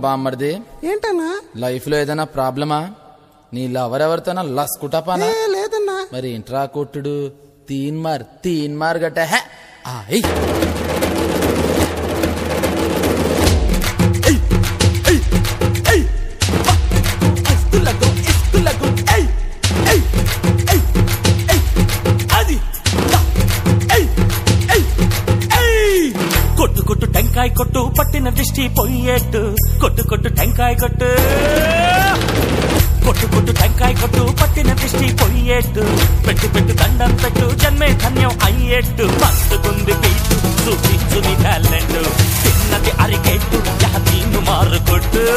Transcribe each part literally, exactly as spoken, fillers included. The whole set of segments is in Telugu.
బామ్మర్ది ఏంటన్నా లైఫ్ లో ఏదైనా ప్రాబ్లమా? నీ లవరెవరితోనా లస్కుటపానా? లేదన్నా. మరి ఇంట్రా కొట్టుడు తీన్ మార్ తీన్ మార్ గట్ట హే ఆయ్ కొట్టు కొట్టు టెంకాయ కొట్టు పట్టిన దిష్టి పొయ్యేట్టు కొట్టు కొట్టు టెంకాయ కొట్టు కొట్టు కొట్టు టెంకాయ కొట్టు పట్టిన దిష్టి పొయ్యేట్టు పెట్టు పెట్టు దండం పెట్టు జన్మే ధన్యం అయ్యేట్టు మస్తుకుంది పీటు చూపించు నీ టాలెంట్ చిన్నది అరికెట్టు యాతీను మారు కొట్టు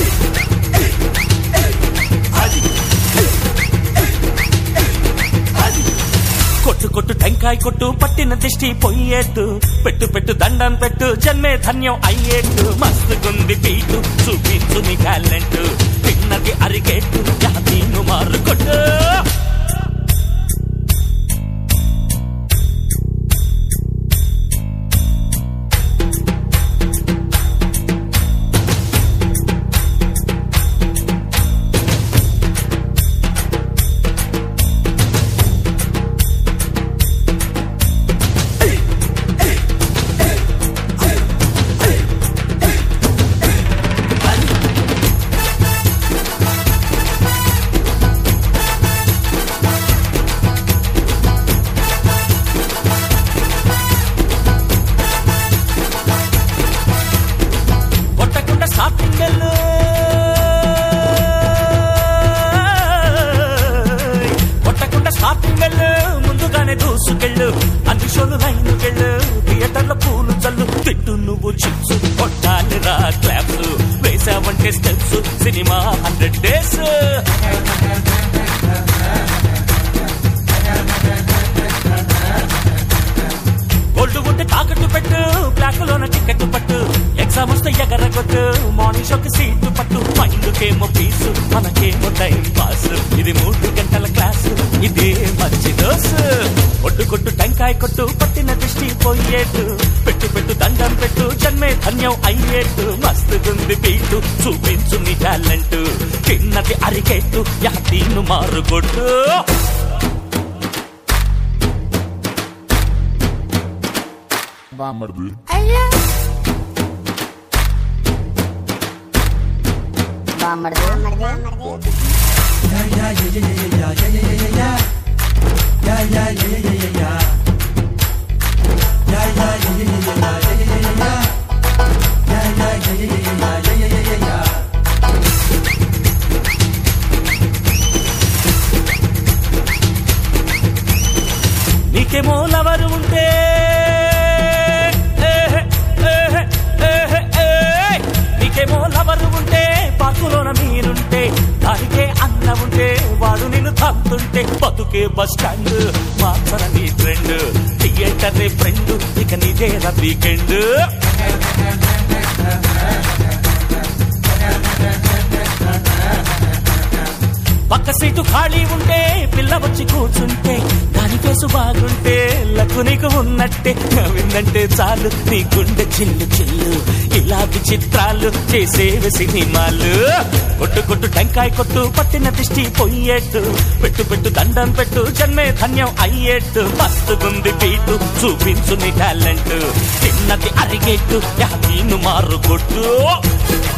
కొట్టు కొట్టు టెంకాయ కొట్టు పట్టిన దిష్టి పొయ్యేట్టు పెట్టు పెట్టు దండం పెట్టు జన్మే ధన్యం అయ్యేట్టు మస్తుగుంది పీటు చూపించు నీ టాలెంట్ చిన్నది అరికెట్టు యాతీను మారు కొట్టు కొట్టకుండా స్టార్టింగ్ వెళ్ళు ముందుగానే దూసుకెళ్ళు అన్ని షోలు లైన్ వెళ్ళు థియేటర్ల పూలు చల్లు తిట్టు నువ్వు చిప్స్ కొట్టాలి రా క్లాప్స్ వేసావంటే steps cinema hundred days gold ఉంటే తాకట్టు పెట్టు బ్లాక్ లోన టికెట్ పట్టు ఎగ్జామ్ వస్తే ఎగరగొట్టు మార్నింగ్ షోకి సీటు పట్టు మైండ్కేమో పీసు మనకేమో టైం పాస్ ఇది మూడు గంటల క్లాసు ఇదే మంచి దోసు కొట్టు కొట్టు టెంకాయ కొట్టు పట్టిన దృష్టి పోయేట్టు పెట్టు పెట్టు దండం పెట్టు జన్మే ధన్యం అయ్యేట్టు మస్తుగుంది పీటు చూపించు నీ టాలెంట్ చిన్నది అరికెట్టు యాతీను మారు కొట్టు బామ్మర్ది నీకేమో లవరు ఉంటే నీకేమో లవరు ఉంటే పాకులోన మీరుంటే దానికే అన్న ఉంటే వాడు నిన్ను తంతుంటే బతుకే బస్ స్టాండ్ మార్చర నీ ట్రెండ్ థియేటర్ ఫ్రెండ్ ఇక నీదే వీకెండ్ పక్క సీటు ఖాళీ ఉంటే పిల్ల వచ్చి కూర్చుంటే దాని కేసు బాగుంటే లక్కు నీకు ఉన్నట్టే నవ్విందంటే చాలు నీ గుండె చిల్లు చిల్లు ఇలా విచిత్రాలు చేసేవి సినిమాలు కొట్టు కొట్టు టెంకాయ కొట్టు పట్టిన దిష్టి పొయ్యేట్టు పెట్టు పెట్టు దండం పెట్టు జన్మే ధన్యం అయ్యేట్టు మస్తుగుంది పీటు చూపించు నీ టాలెంట్ చిన్నది అరిగేట్టు యాతీను మారు కొట్టు